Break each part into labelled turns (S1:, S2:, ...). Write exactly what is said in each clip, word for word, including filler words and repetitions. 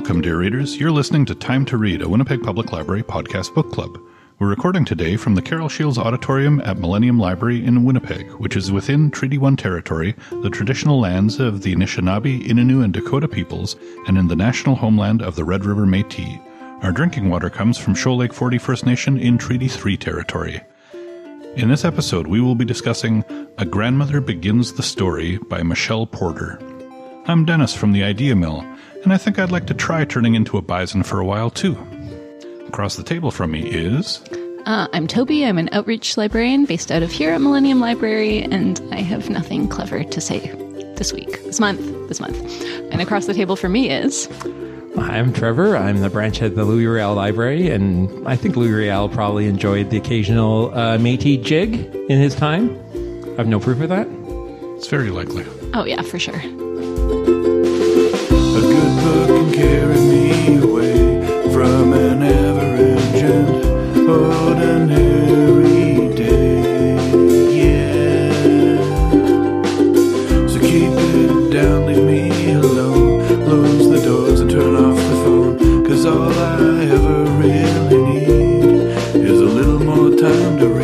S1: Welcome, dear readers. You're listening to Time to Read, a Winnipeg Public Library podcast book club. We're recording today from the Carol Shields Auditorium at Millennium Library in Winnipeg, which is within Treaty one territory, the traditional lands of the Anishinaabe, Innu, and Dakota peoples, and in the national homeland of the Red River Métis. Our drinking water comes from Shoal Lake forty First Nation in Treaty three territory. In this episode, we will be discussing A Grandmother Begins the Story by Michelle Porter. I'm Dennis from the Idea Mill, and I think I'd like to try turning into a bison for a while, too. Across the table from me is...
S2: Uh, I'm Toby. I'm an outreach librarian based out of here at Millennium Library, and I have nothing clever to say this week, this month, this month. And across the table from me is...
S3: I'm Trevor. I'm the branch head of the Louis Riel Library, and I think Louis Riel probably enjoyed the occasional uh, Métis jig in his time. I have no proof of that.
S1: It's very likely.
S2: Oh, yeah, for sure.
S4: A good book can carry me away from an average and ordinary day, yeah. So keep it down, leave me alone, close the doors and turn off the phone, 'cause all I ever really need is a little more time to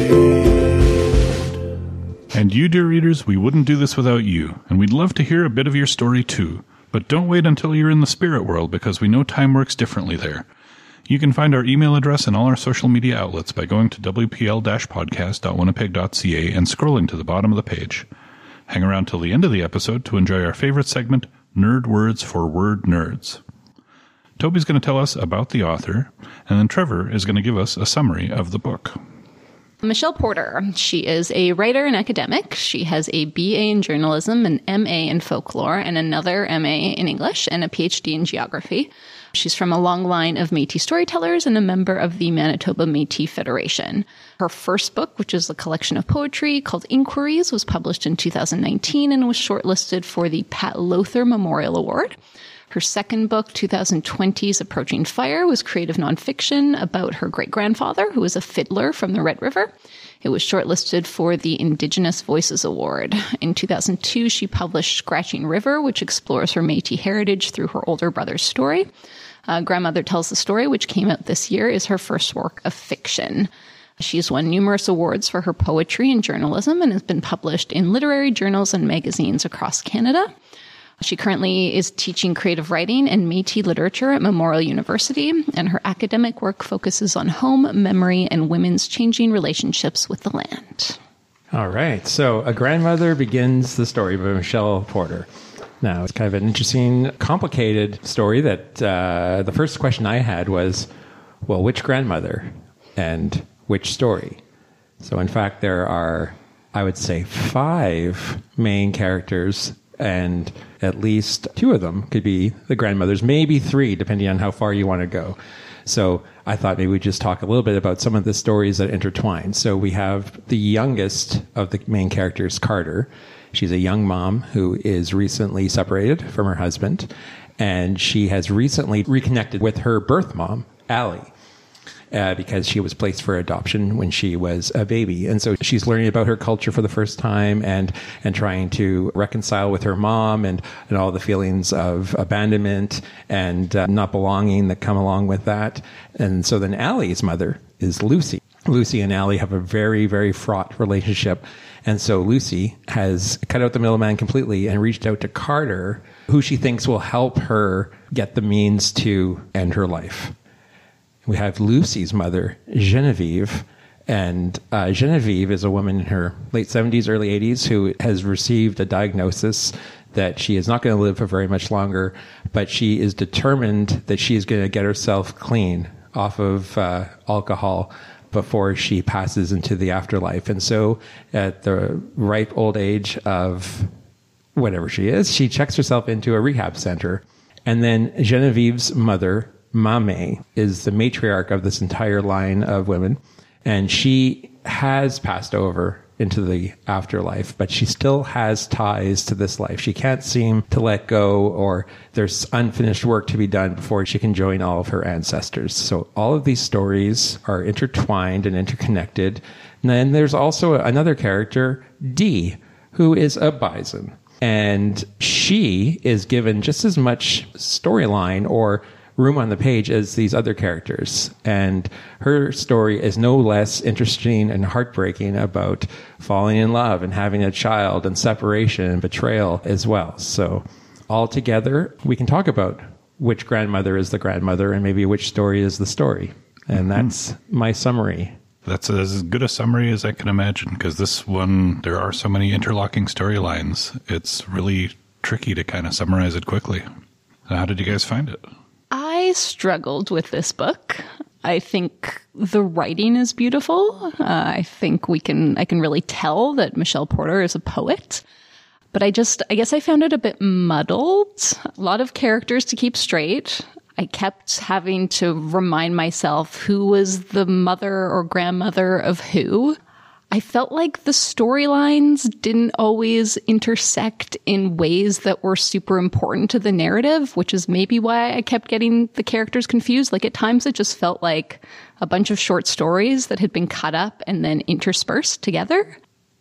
S4: read.
S1: And you, dear readers, we wouldn't do this without you, and we'd love to hear a bit of your story too. But don't wait until you're in the spirit world, because we know time works differently there. You can find our email address and all our social media outlets by going to w p l dash podcast dot winnipeg dot c a and scrolling to the bottom of the page. Hang around till the end of the episode to enjoy our favorite segment, Nerd Words for Word Nerds. Toby's going to tell us about the author, and then Trevor is going to give us a summary of the book.
S2: Michelle Porter. She is a writer and academic. She has a B A in journalism, an M A in folklore, and another M A in English, and a P H D in geography. She's from a long line of Métis storytellers and a member of the Manitoba Métis Federation. Her first book, which is a collection of poetry called Inquiries, was published in two thousand nineteen and was shortlisted for the Pat Lothar Memorial Award. Her second book, twenty twenty's Approaching Fire, was creative nonfiction about her great-grandfather, who was a fiddler from the Red River. It was shortlisted for the Indigenous Voices Award. In two thousand two, she published Scratching River, which explores her Métis heritage through her older brother's story. Uh, Grandmother Tells the Story, which came out this year, is her first work of fiction. She's won numerous awards for her poetry and journalism and has been published in literary journals and magazines across Canada. She currently is teaching creative writing and Métis literature at Memorial University, and her academic work focuses on home, memory, and women's changing relationships with the land.
S3: All right. So A Grandmother Begins the Story by Michelle Porter. Now, it's kind of an interesting, complicated story that uh, the first question I had was, well, which grandmother and which story? So, in fact, there are, I would say, five main characters, and at least two of them could be the grandmothers, maybe three, depending on how far you want to go. So I thought maybe we'd just talk a little bit about some of the stories that intertwine. So we have the youngest of the main characters, Carter. She's a young mom who is recently separated from her husband, and she has recently reconnected with her birth mom, Allie. Uh, because she was placed for adoption when she was a baby. And so she's learning about her culture for the first time and, and trying to reconcile with her mom and, and all the feelings of abandonment and uh, not belonging that come along with that. And so then Allie's mother is Lucy. Lucy and Allie have a very, very fraught relationship. And so Lucy has cut out the middleman completely and reached out to Carter, who she thinks will help her get the means to end her life. We have Lucy's mother, Genevieve, and uh, Genevieve is a woman in her late seventies, early eighties who has received a diagnosis that she is not going to live for very much longer, but she is determined that she is going to get herself clean off of uh, alcohol before she passes into the afterlife. And so at the ripe old age of whatever she is, she checks herself into a rehab center. And then Genevieve's mother, Mame, is the matriarch of this entire line of women, and she has passed over into the afterlife, but she still has ties to this life. She can't seem to let go, or there's unfinished work to be done before she can join all of her ancestors. So all of these stories are intertwined and interconnected. And then there's also another character, Dee, who is a bison. And she is given just as much storyline or room on the page as these other characters. And her story is no less interesting and heartbreaking about falling in love and having a child and separation and betrayal as well. So altogether, we can talk about which grandmother is the grandmother and maybe which story is the story. And that's my summary.
S1: That's as good a summary as I can imagine, because this one, there are so many interlocking storylines. It's really tricky to kind of summarize it quickly. How did you guys find it?
S2: I struggled with this book. I think the writing is beautiful. Uh, I think we can, I can really tell that Michelle Porter is a poet. But I just, I guess I found it a bit muddled. A lot of characters to keep straight. I kept having to remind myself who was the mother or grandmother of who. I felt like the storylines didn't always intersect in ways that were super important to the narrative, which is maybe why I kept getting the characters confused. Like at times it just felt like a bunch of short stories that had been cut up and then interspersed together.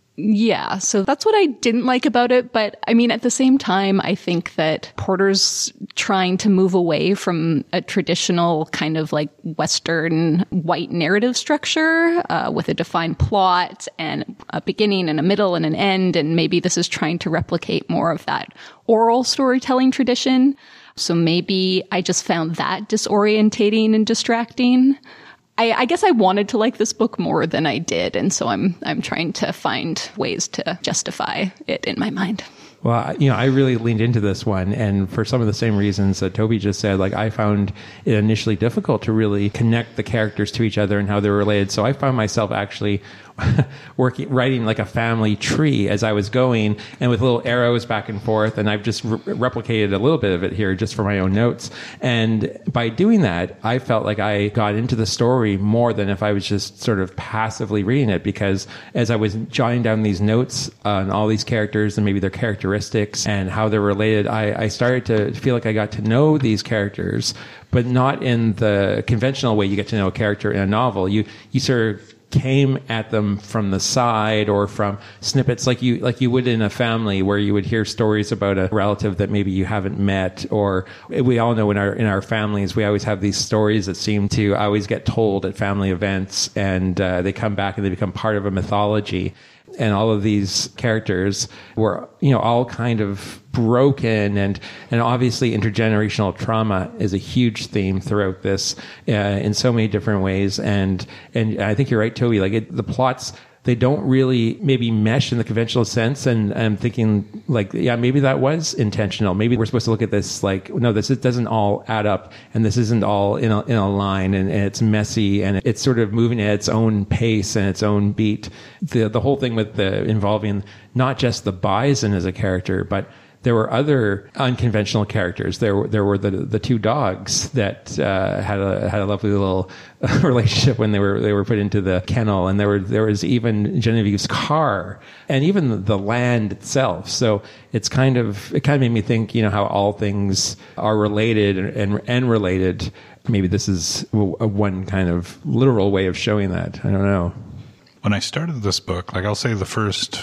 S2: Yeah, so that's what I didn't like about it. But I mean, at the same time, I think that Porter's trying to move away from a traditional kind of like Western white narrative structure uh, with a defined plot and a beginning and a middle and an end. And maybe this is trying to replicate more of that oral storytelling tradition. So maybe I just found that disorientating and distracting. I, I guess I wanted to like this book more than I did, and so I'm I'm trying to find ways to justify it in my mind.
S3: Well, you know, I really leaned into this one, and for some of the same reasons that Toby just said, like I found it initially difficult to really connect the characters to each other and how they're related. So I found myself actually working, writing like a family tree as I was going, and with little arrows back and forth. And I've just re- replicated a little bit of it here just for my own notes. And by doing that, I felt like I got into the story more than if I was just sort of passively reading it, because as I was jotting down these notes on all these characters and maybe their characteristics and how they're related, I, I started to feel like I got to know these characters, but not in the conventional way you get to know a character in a novel. You, you sort of came at them from the side or from snippets like you like you would in a family, where you would hear stories about a relative that maybe you haven't met. Or we all know in our in our families we always have these stories that seem to always get told at family events, and uh, they come back and they become part of a mythology. And all of these characters were, you know, all kind of broken, and, and obviously intergenerational trauma is a huge theme throughout this uh, in so many different ways. And, and I think you're right, Toby, like it, the plots, they don't really maybe mesh in the conventional sense. And I'm thinking like, yeah, maybe that was intentional. Maybe we're supposed to look at this like, no, this it doesn't all add up, and this isn't all in a, in a line, and, and it's messy, and it's sort of moving at its own pace and its own beat. The, the whole thing with the involving not just the bison as a character, but there were other unconventional characters. There were there were the the two dogs that uh, had a had a lovely little relationship when they were they were put into the kennel, and there were there was even Genevieve's car, and even the land itself. So it's kind of it kind of made me think, you know, how all things are related and and, and related. Maybe this is a one kind of literal way of showing that. I don't know.
S1: When I started this book, like I'll say the first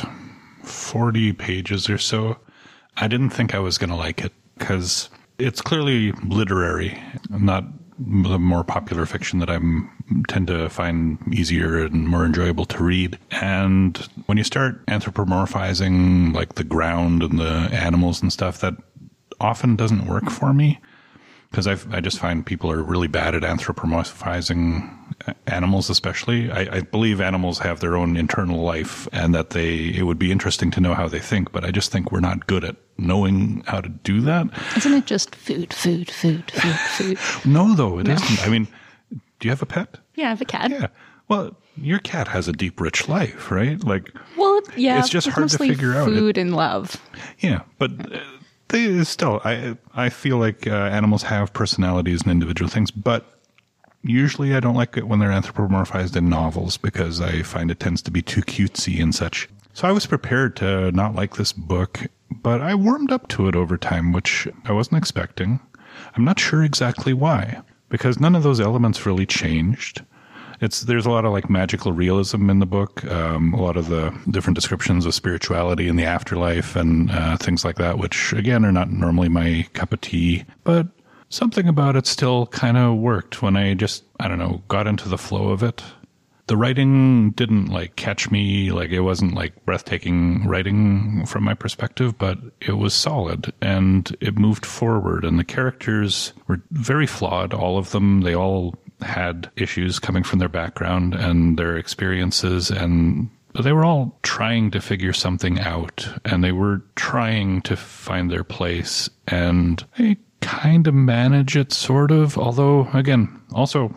S1: forty pages or so, I didn't think I was going to like it, because it's clearly literary, not the more popular fiction that I tend to find easier and more enjoyable to read. And when you start anthropomorphizing like the ground and the animals and stuff, that often doesn't work for me, because I I just find people are really bad at anthropomorphizing animals, especially. I, I believe animals have their own internal life, and that they it would be interesting to know how they think, but I just think we're not good at knowing how to do that.
S2: Isn't it just food, food, food, food, food?
S1: No, though, it no. isn't. I mean, do you have a pet?
S2: Yeah, I have a cat.
S1: Yeah. Well, your cat has a deep, rich life, right? Like,
S2: well, yeah,
S1: it's just
S2: it's
S1: hard to figure
S2: food
S1: out.
S2: Food and love.
S1: Yeah, but uh, they still, I I feel like uh, animals have personalities and individual things, but usually I don't like it when they're anthropomorphized in novels, because I find it tends to be too cutesy and such. So I was prepared to not like this book, but I warmed up to it over time, which I wasn't expecting. I'm not sure exactly why, because none of those elements really changed. It's there's a lot of like magical realism in the book, um, a lot of the different descriptions of spirituality and the afterlife and uh, things like that, which again are not normally my cup of tea. But something about it still kind of worked when I just, I don't know, got into the flow of it. The writing didn't like catch me, like it wasn't like breathtaking writing from my perspective, but it was solid and it moved forward, and the characters were very flawed, all of them. They all had issues coming from their background and their experiences, and they were all trying to figure something out, and they were trying to find their place, and they kind of manage it, sort of, although, again, also,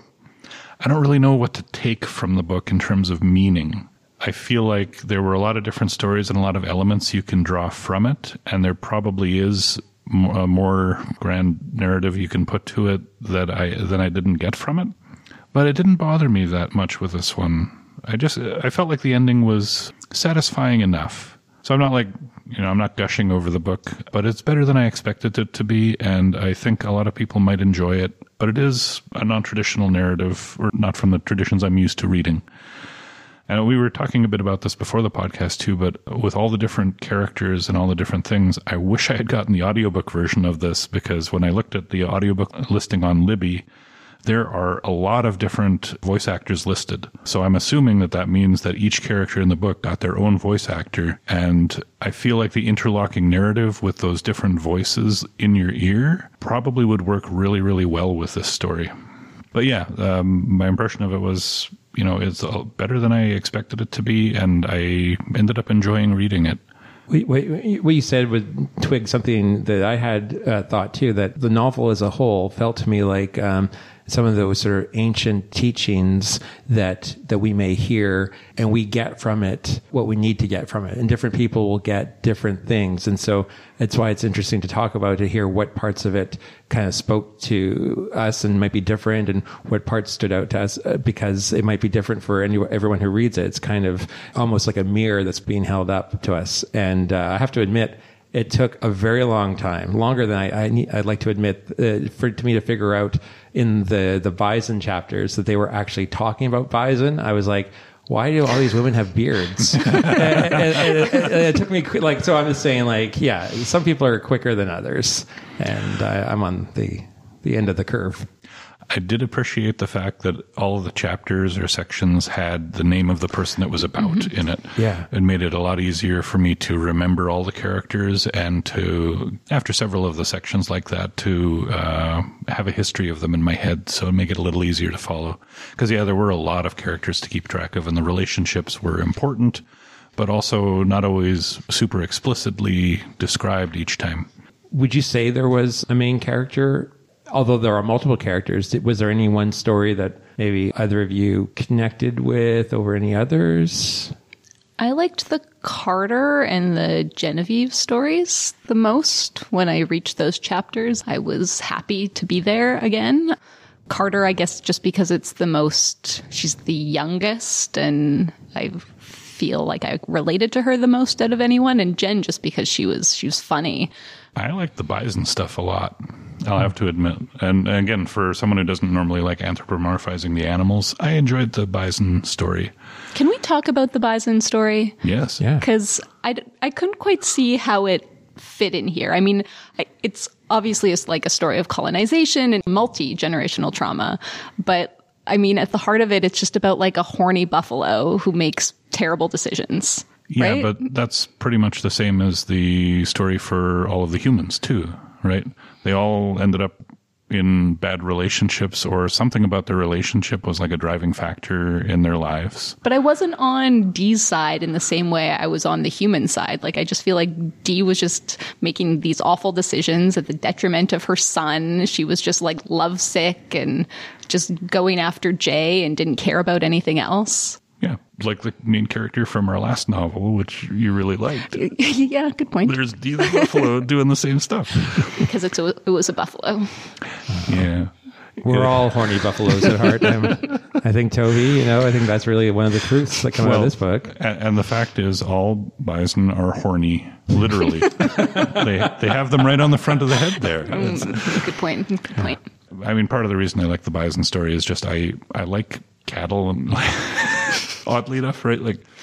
S1: I don't really know what to take from the book in terms of meaning. I feel like there were a lot of different stories and a lot of elements you can draw from it, and there probably is a more grand narrative you can put to it that I than I didn't get from it. But it didn't bother me that much with this one. I just I felt like the ending was satisfying enough. So I'm not like, you know, I'm not gushing over the book, but it's better than I expected it to be, and I think a lot of people might enjoy it. But it is a non-traditional narrative, or not from the traditions I'm used to reading. And we were talking a bit about this before the podcast too, but with all the different characters and all the different things, I wish I had gotten the audiobook version of this, because when I looked at the audiobook listing on Libby, there are a lot of different voice actors listed. So I'm assuming that that means that each character in the book got their own voice actor. And I feel like the interlocking narrative with those different voices in your ear probably would work really, really well with this story. But yeah, um, my impression of it was, you know, it's better than I expected it to be. And I ended up enjoying reading it.
S3: What you said would twig something that I had uh, thought too, that the novel as a whole felt to me like um, some of those sort of ancient teachings that that we may hear, and we get from it what we need to get from it. And different people will get different things. And so that's why it's interesting to talk about, to hear what parts of it kind of spoke to us and might be different, and what parts stood out to us, uh, because it might be different for any, everyone who reads it. It's kind of almost like a mirror that's being held up to us. And uh, I have to admit, it took a very long time, longer than I, I need, I'd like to admit, uh, for to me to figure out in the the bison chapters that they were actually talking about bison. I was like, why do all these women have beards? and, and, and, and, and it took me like, so I'm just saying, like, yeah, some people are quicker than others, and I, I'm on the the end of the curve.
S1: I did appreciate the fact that all of the chapters or sections had the name of the person it was about mm-hmm. in it.
S3: Yeah.
S1: It made it a lot easier for me to remember all the characters, and to, after several of the sections like that, to uh, have a history of them in my head, so it make it a little easier to follow. Because, yeah, there were a lot of characters to keep track of, and the relationships were important, but also not always super explicitly described each time.
S3: Would you say there was a main character? Although there are multiple characters, was there any one story that maybe either of you connected with over any others?
S2: I liked the Carter and the Genevieve stories the most. When I reached those chapters, I was happy to be there again. Carter, I guess, just because it's the most, she's the youngest, and I feel like I related to her the most out of anyone. And Jen, just because she was, she was funny.
S1: I like the bison stuff a lot, I'll have to admit. And again, for someone who doesn't normally like anthropomorphizing the animals, I enjoyed the bison story.
S2: Can we talk about the bison story?
S1: Yes.
S3: Yeah.
S2: Because I, I couldn't quite see how it fit in here. I mean, I, it's obviously it's like a story of colonization and multi-generational trauma. But I mean, at the heart of it, it's just about like a horny buffalo who makes terrible decisions.
S1: Yeah,
S2: right?
S1: But that's pretty much the same as the story for all of the humans too, right? They all ended up in bad relationships, or something about their relationship was like a driving factor in their lives.
S2: But I wasn't on Dee's side in the same way I was on the human side. Like, I just feel like Dee was just making these awful decisions at the detriment of her son. She was just like lovesick and just going after Jay and didn't care about anything else.
S1: Yeah, like the main character from our last novel, which you really liked.
S2: Yeah, good point.
S1: There's Dee the buffalo doing the same stuff.
S2: Because it's a, it was a buffalo.
S1: Yeah.
S3: We're all horny buffaloes at heart. I'm, I think Toby, you know, I think that's really one of the truths that come well, out of this book.
S1: And, and the fact is, all bison are horny, literally. they they have them right on the front of the head there.
S2: Mm, good point. Good point.
S1: I mean, part of the reason I like the bison story is just I, I like cattle, and oddly enough, right? Like,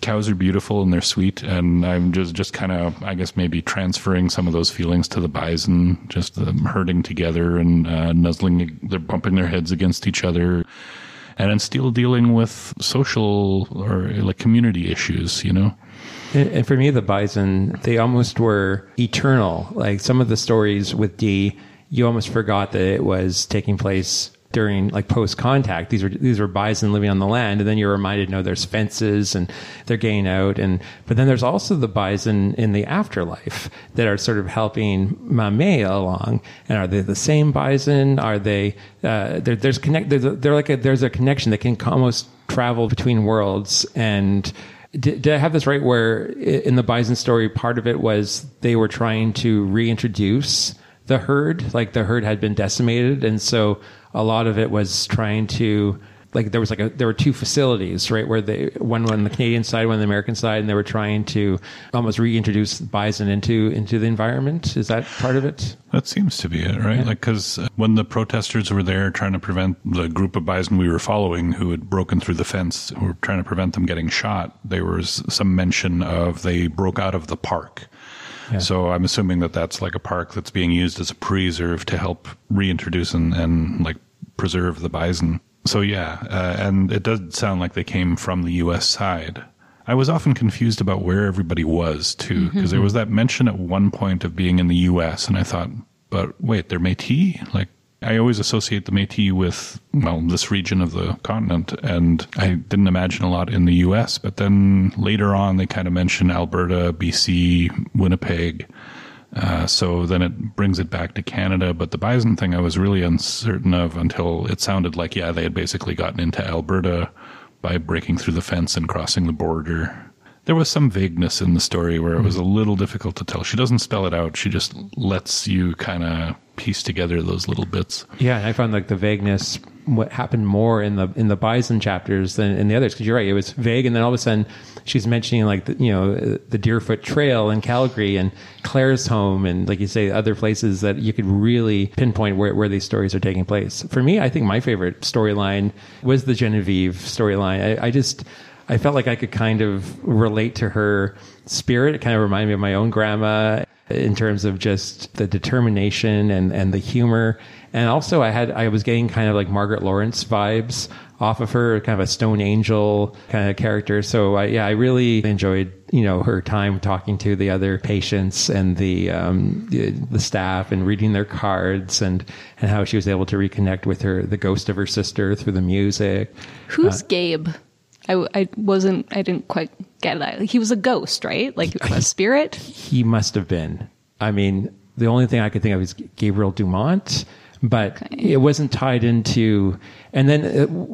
S1: cows are beautiful and they're sweet, and I'm just just kind of, I guess, maybe transferring some of those feelings to the bison, just them herding together and uh, nuzzling, they're bumping their heads against each other, and then still dealing with social or like community issues, you know.
S3: And for me, the bison, they almost were eternal. Like some of the stories with Dee, you almost forgot that it was taking place during like post contact. These were these were bison living on the land, and then you're reminded, no, there's fences and they're getting out, and but then there's also the bison in the afterlife that are sort of helping Mame along. And are they the same bison? Are they? Uh, there, there's connect. There's a, they're like a, there's a connection that can almost travel between worlds. And did, did I have this right? Where in the bison story, part of it was they were trying to reintroduce the herd, like the herd had been decimated, and so a lot of it was trying to, like, there was like a, there were two facilities, right, where they, one on the Canadian side, one on the American side, and they were trying to almost reintroduce bison into, into the environment. Is that part of it?
S1: That seems to be it, right? Yeah. Like, because when the protesters were there trying to prevent the group of bison we were following who had broken through the fence, who were trying to prevent them getting shot, there was some mention of they broke out of the park. Yeah. So I'm assuming that that's like a park that's being used as a preserve to help reintroduce and, and like preserve the bison. So yeah, uh, and it does sound like they came from the U S side. I was often confused about where everybody was too, because mm-hmm. there was that mention at one point of being in the U S, and I thought, but wait, they're Métis? Like, I always associate the Métis with, well, this region of the continent, and I didn't imagine a lot in the U S, but then later on they kind of mention Alberta, B C, Winnipeg, uh, so then it brings it back to Canada. But the bison thing I was really uncertain of until it sounded like, yeah, they had basically gotten into Alberta by breaking through the fence and crossing the border. There was some vagueness in the story where it was a little difficult to tell. She doesn't spell it out. She just lets you kind of piece together those little bits.
S3: Yeah, and I found like the vagueness, what happened more in the in the bison chapters than in the others, because you're right, it was vague, and then all of a sudden she's mentioning like the, you know, the Deerfoot Trail in Calgary and Claire's home, and like you say, other places that you could really pinpoint where, where these stories are taking place. For me, I think my favorite storyline was the Genevieve storyline. I, I just I felt like I could kind of relate to her spirit. It kind of reminded me of my own grandma in terms of just the determination and, and the humor. And also I had, I was getting kind of like Margaret Lawrence vibes off of her, kind of a stone angel kind of character. So I, yeah, I really enjoyed, you know, her time talking to the other patients and the, um, the, the staff and reading their cards, and, and how she was able to reconnect with her, the ghost of her sister through the music.
S2: Who's
S3: uh,
S2: Gabe? I, I wasn't, I didn't quite get that. He was a ghost, right? Like a spirit?
S3: He must have been. I mean, the only thing I could think of is Gabriel Dumont, but okay. It wasn't tied into, and then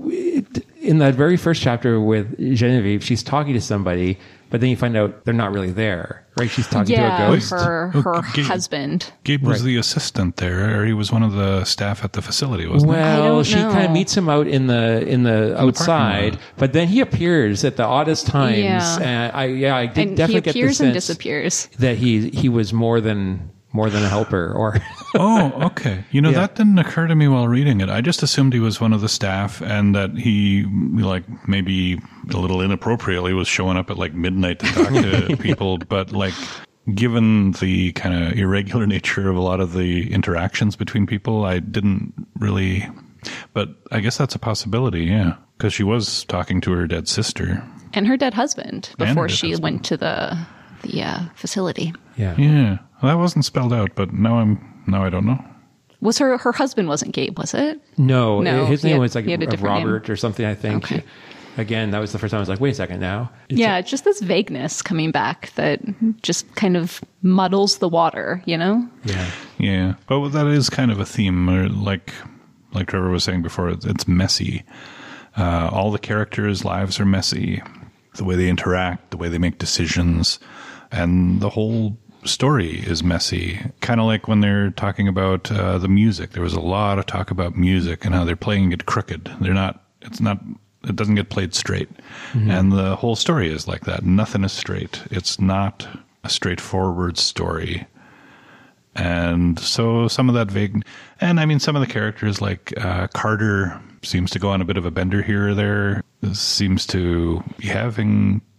S3: it, in that very first chapter with Genevieve, she's talking to somebody, but then you find out they're not really there, right? She's talking
S2: yeah,
S3: to a ghost.
S2: her, her
S1: oh, Gabe,
S2: husband.
S1: Gabe was
S3: right.
S1: the assistant there, or he was one of the staff at the facility, wasn't
S3: well,
S1: he?
S3: Well, she kind of meets him out in the in the in outside, the but then he appears at the oddest times.
S2: Yeah.
S3: And I yeah, I did
S2: and
S3: definitely
S2: he appears
S3: get the sense
S2: and disappears.
S3: that he he was more than more than a helper, or
S1: oh, okay. You know,
S3: Yeah.
S1: that didn't occur to me while reading it. I just assumed he was one of the staff, and that he, like, maybe a little inappropriately was showing up at like midnight to talk to people. But like, given the kind of irregular nature of a lot of the interactions between people, I didn't really. But I guess that's a possibility, yeah, because she was talking to her dead sister
S2: And her dead husband
S1: her
S2: before
S1: dead
S2: she
S1: husband.
S2: went to the the uh, facility.
S3: yeah.
S1: Yeah, well, that wasn't spelled out, but now I'm now I don't know.
S2: Was her her husband wasn't Gabe, was it?
S3: No,
S2: No,
S3: his
S2: he
S3: name
S2: had-
S3: was like
S2: he had a
S3: uh,
S2: different
S3: Robert
S2: name.
S3: or something, I think.
S2: Okay.
S3: Again, that was the first time I was like, wait a second now. It's
S2: Yeah, it's just this vagueness coming back that just kind of muddles the water, you know?
S3: yeah.
S1: Yeah, but that is kind of a theme, or like like Trevor was saying before. It's, it's messy. Uh, all the characters' lives are messy. The way they interact, the way they make decisions, and the whole story is messy. Kind of like when they're talking about uh, the music. There was a lot of talk about music and how they're playing it crooked. They're not. It's not. It doesn't get played straight. Mm-hmm. And the whole story is like that. Nothing is straight. It's not a straightforward story. And so some of that vague, and I mean, some of the characters like uh, Carter seems to go on a bit of a bender here or there, seems to be having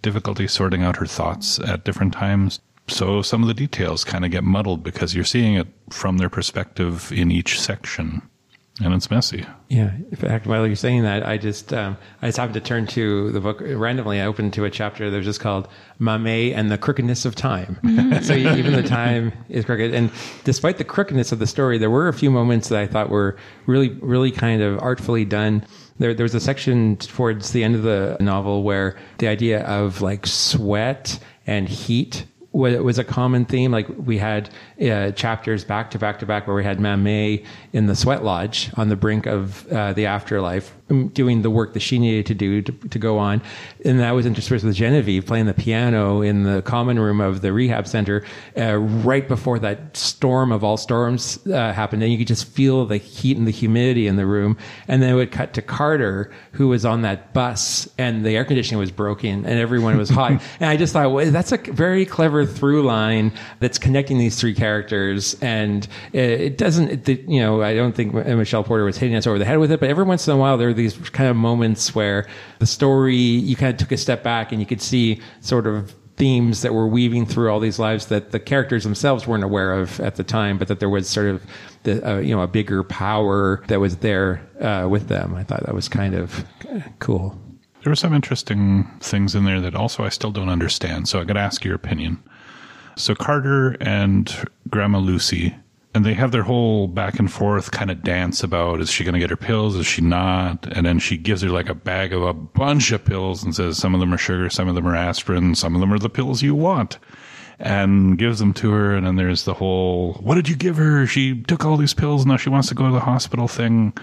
S1: difficulty sorting out her thoughts at different times. So some of the details kind of get muddled because you're seeing it from their perspective in each section. And it's messy.
S3: Yeah. In fact, while you're saying that, I just um, I just happened to turn to the book randomly. I opened to a chapter that was just called Mamet and the Crookedness of Time. So even the time is crooked. And despite the crookedness of the story, there were a few moments that I thought were really, really kind of artfully done. There, there was a section towards the end of the novel where the idea of like sweat and heat was a common theme. Like we had uh, chapters back to back to back where we had Mamet in the sweat lodge on the brink of uh, the afterlife, doing the work that she needed to do to, to go on. And that was interspersed with Genevieve playing the piano in the common room of the rehab center uh, right before that storm of all storms uh, happened. And you could just feel the heat and the humidity in the room. And then it would cut to Carter, who was on that bus and the air conditioning was broken and everyone was hot. And I just thought, well, that's a very clever through line that's connecting these three characters. And it doesn't, it, you know, I don't think Michelle Porter was hitting us over the head with it, but every once in a while there are these kind of moments where the story, you kind of took a step back and you could see sort of themes that were weaving through all these lives that the characters themselves weren't aware of at the time, but that there was sort of the, uh, you know, a bigger power that was there uh, with them. I thought that was kind of cool.
S1: There were some interesting things in there that also I still don't understand, so I got to ask your opinion. So Carter and Grandma Lucy, and they have their whole back and forth kind of dance about, is she going to get her pills? Is she not? And then she gives her like a bag of a bunch of pills and says, some of them are sugar, some of them are aspirin, some of them are the pills you want, and gives them to her. And then there's the whole, what did you give her? She took all these pills. Now she wants to go to the hospital thing.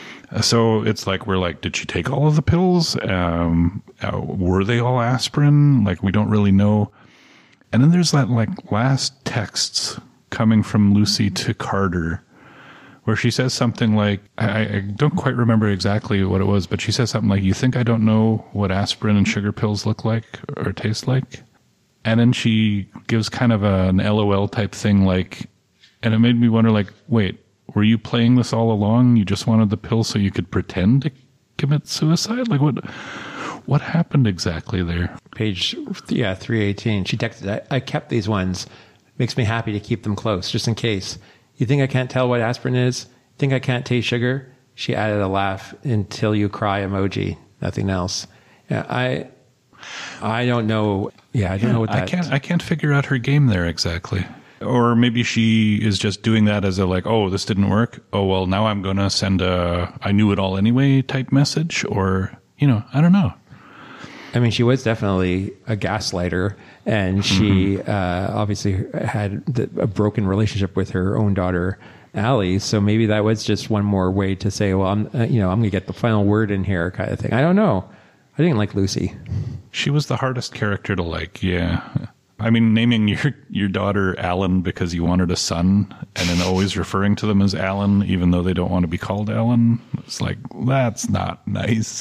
S1: So it's like, we're like, did she take all of the pills? Um, uh, were they all aspirin? Like, we don't really know. And then there's that like last texts coming from Lucy to Carter, where she says something like, I, I don't quite remember exactly what it was, but she says something like, you think I don't know what aspirin and sugar pills look like or taste like? And then she gives kind of a, an LOL type thing, like, and it made me wonder, like, wait, were you playing this all along? You just wanted the pill so you could pretend to commit suicide? Like, what what happened exactly there?
S3: Page, yeah, three eighteen. She texted, I, I kept these ones. Makes me happy to keep them close, just in case. You think I can't tell what aspirin is? Think I can't taste sugar? She added a laugh until you cry emoji. Nothing else. Yeah, I I don't know. Yeah, I don't
S1: yeah,
S3: know what that...
S1: I can't, I can't figure out her game there exactly. Or maybe she is just doing that as a like, oh, this didn't work. Oh, well, now I'm going to send a I knew it all anyway type message. Or, you know, I don't know.
S3: I mean, she was definitely a gaslighter, and she mm-hmm. uh, obviously had the, a broken relationship with her own daughter, Allie. So maybe that was just one more way to say, well, I'm, uh, you know, I'm going to get the final word in here, kind of thing. I don't know. I didn't like Lucy. She
S1: was the hardest character to like. Yeah. I mean, naming your, your daughter Alan because you wanted a son, and then always referring to them as Alan, even though they don't want to be called Alan. It's like, that's not nice.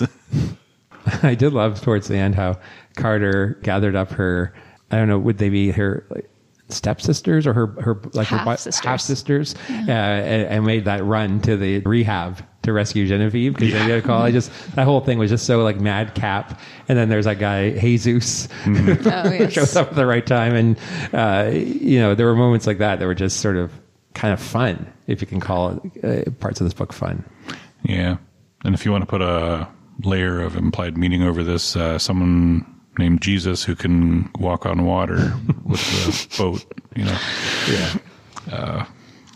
S3: I did love towards the end how Carter gathered up her, I don't know, would they be her like, stepsisters or her, her like
S2: half
S3: her
S2: sisters.
S3: half sisters,
S2: yeah.
S3: uh, and, and made that run to the rehab to rescue Genevieve because yeah. they had a call. I just, that whole thing was just so like madcap. And then there's that guy, Jesus,
S2: mm-hmm. oh,
S3: who
S2: yes.
S3: shows up at the right time. And, uh, you know, there were moments like that that were just sort of kind of fun, if you can call it, uh, parts of this book fun.
S1: Yeah. And if you want to put a layer of implied meaning over this, uh, someone named Jesus who can walk on water with the boat, you know.
S3: Yeah.
S1: Uh,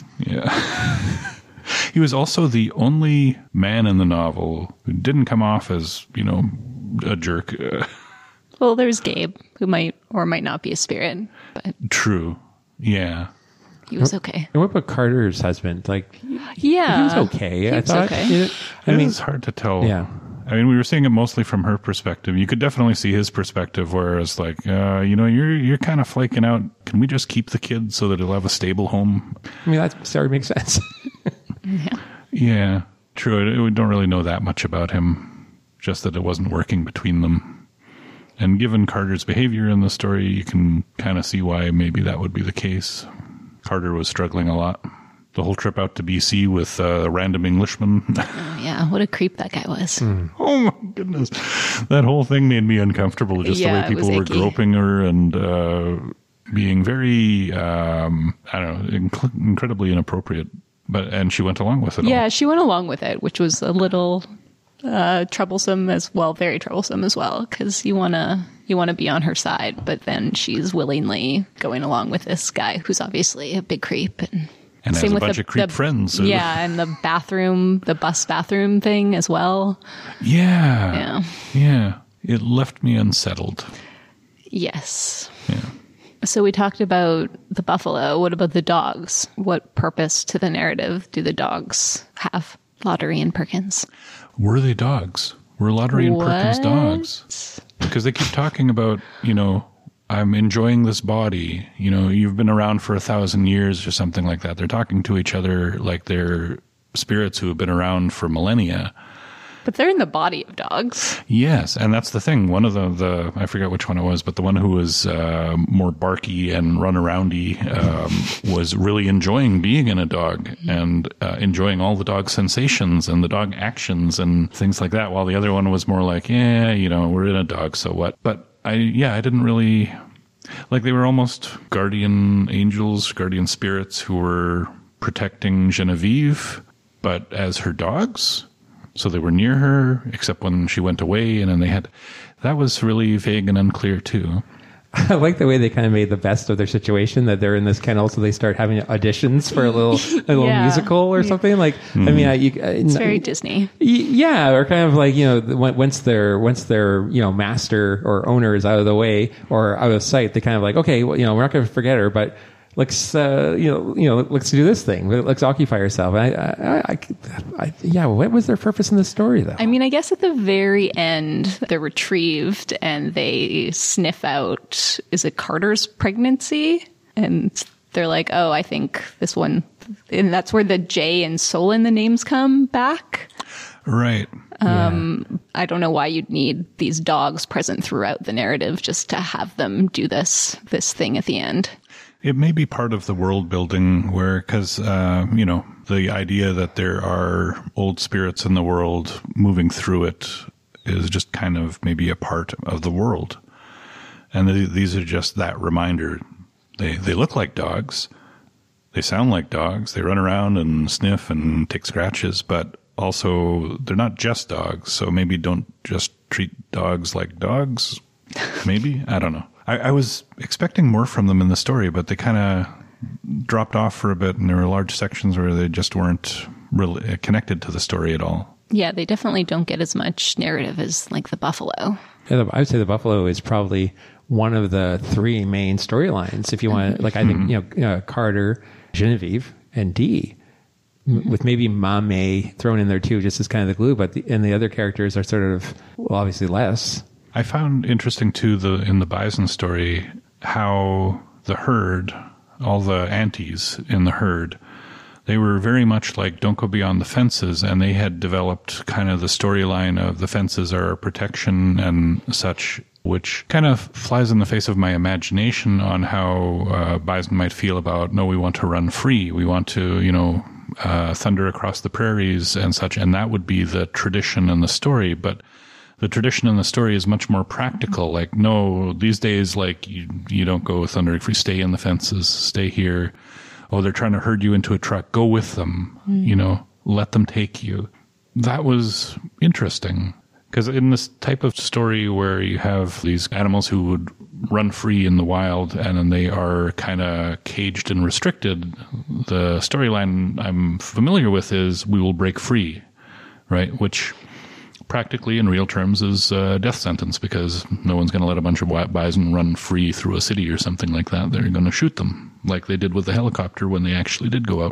S1: yeah. He was also the only man in the novel who didn't come off as, you know, a jerk.
S2: Well, there's Gabe, who might or might not be a spirit. But
S1: true. Yeah.
S2: He was okay.
S3: And what about Carter's husband? Like,
S2: yeah,
S3: he was okay.
S2: He
S3: I
S2: was
S3: thought.
S2: okay.
S3: It, I
S1: it
S3: mean,
S1: is hard to tell.
S3: Yeah.
S1: I mean, we were seeing it mostly from her perspective. You could definitely see his perspective, whereas, like, uh, you know, you're you're kind of flaking out. Can we just keep the kid so that he'll have a stable home?
S3: I mean, that sorry makes sense.
S2: yeah.
S1: Yeah, true. We don't really know that much about him, just that it wasn't working between them. And given Carter's behavior in the story, you can kind of see why maybe that would be the case. Carter was struggling a lot. The whole trip out to B C with uh, a random Englishman.
S2: Oh, yeah. What a creep that guy was.
S3: Mm.
S1: Oh, my goodness. That whole thing made me uncomfortable. Just
S2: Yeah,
S1: the
S2: it
S1: way people
S2: was
S1: were
S2: icky.
S1: groping her and uh, being very, um, I don't know, inc- incredibly inappropriate. But And she went along with it
S2: Yeah,
S1: all.
S2: she went along with it, which was a little uh, troublesome as well, very troublesome as well, because you want to you want to be on her side, but then she's willingly going along with this guy who's obviously a big creep. And,
S1: And has
S2: same
S1: a
S2: with
S1: bunch
S2: the,
S1: of creep
S2: the-
S1: friends. so-
S2: Yeah, and the bathroom, the bus bathroom thing as well.
S1: Yeah.
S2: Yeah.
S1: Yeah. It left me unsettled.
S2: Yes.
S1: Yeah.
S2: So we talked about the buffalo. What about the dogs? What purpose to the narrative do the dogs have? Lottery and Perkins.
S1: Were they dogs? Were Lottery and Perkins
S2: What?
S1: dogs? Because they keep talking about, you know, I'm enjoying this body. You know, you've been around for a thousand years or something like that. They're talking to each other like they're spirits who have been around for millennia.
S2: But they're in the body of dogs.
S1: Yes, and that's the thing. One of the, the I forget which one it was, but the one who was uh, more barky and run-aroundy um, was really enjoying being in a dog and uh, enjoying all the dog sensations and the dog actions and things like that, while the other one was more like, yeah, you know, we're in a dog, so what? But I, yeah, I didn't really, like they were almost guardian angels, guardian spirits who were protecting Genevieve, but as her dogs. So they were near her, except when she went away, and then they had, that was really vague and unclear too.
S3: I like the way they kind of made the best of their situation, that they're in this kennel, so they start having auditions for a little, a little
S2: Yeah.
S3: musical or something. Like, I mean, I, you,
S2: It's very Disney.
S3: yeah, or kind of like, you know, when- once their once their you know master or owner is out of the way or out of sight, they kind of like, okay, well, you know, we're not going to forget her, but let's uh, you know you know let's do this thing. Let's occupy herself. I, I, I, I, yeah, what was their purpose in the story though?
S2: I mean, I guess at the very end, they're retrieved and they sniff out, is it Carter's pregnancy? And they're like, oh, I think this one, and that's where the J and Solon, the names come back.
S1: Right.
S2: I don't know why you'd need these dogs present throughout the narrative just to have them do this, this thing at the end.
S1: It may be part of the world building where, because, uh, you know, the idea that there are old spirits in the world moving through it is just kind of maybe a part of the world. And th- these are just that reminder. They, they look like dogs. They sound like dogs. They run around and sniff and take scratches, but also they're not just dogs. So maybe don't just treat dogs like dogs. Maybe. I don't know. I, I was expecting more from them in the story, but they kind of dropped off for a bit, and there were large sections where they just weren't really connected to the story at all.
S2: Yeah, they definitely don't get as much narrative as like the buffalo.
S3: Yeah, the- I would say the buffalo is probably one of the three main storylines. If you want, like, I think, you know, uh, Carter, Genevieve, and Dee, m with maybe Mame thrown in there too, just as kind of the glue. But the, and the other characters are sort of, well, obviously less.
S1: I found interesting too the in the bison story how the herd, all the aunties in the herd, they were very much like don't go beyond the fences, and they had developed kind of the storyline of the fences are protection and such, which kind of flies in the face of my imagination on how uh, bison might feel about, no, we want to run free, we want to, you know, uh, thunder across the prairies and such, and that would be the tradition in the story. But the tradition in the story is much more practical. Like, no, these days, like, you, you don't go thundering free. Stay in the fences. Stay here. Oh, they're trying to herd you into a truck. Go with them. Mm. You know, let them take you. That was interesting. Because in this type of story where you have these animals who would run free in the wild and then they are kind of caged and restricted, the storyline I'm familiar with is we will break free, right? Which practically in real terms is a death sentence, because no one's going to let a bunch of bison run free through a city or something like that. They're going to shoot them like they did with the helicopter when they actually did go out.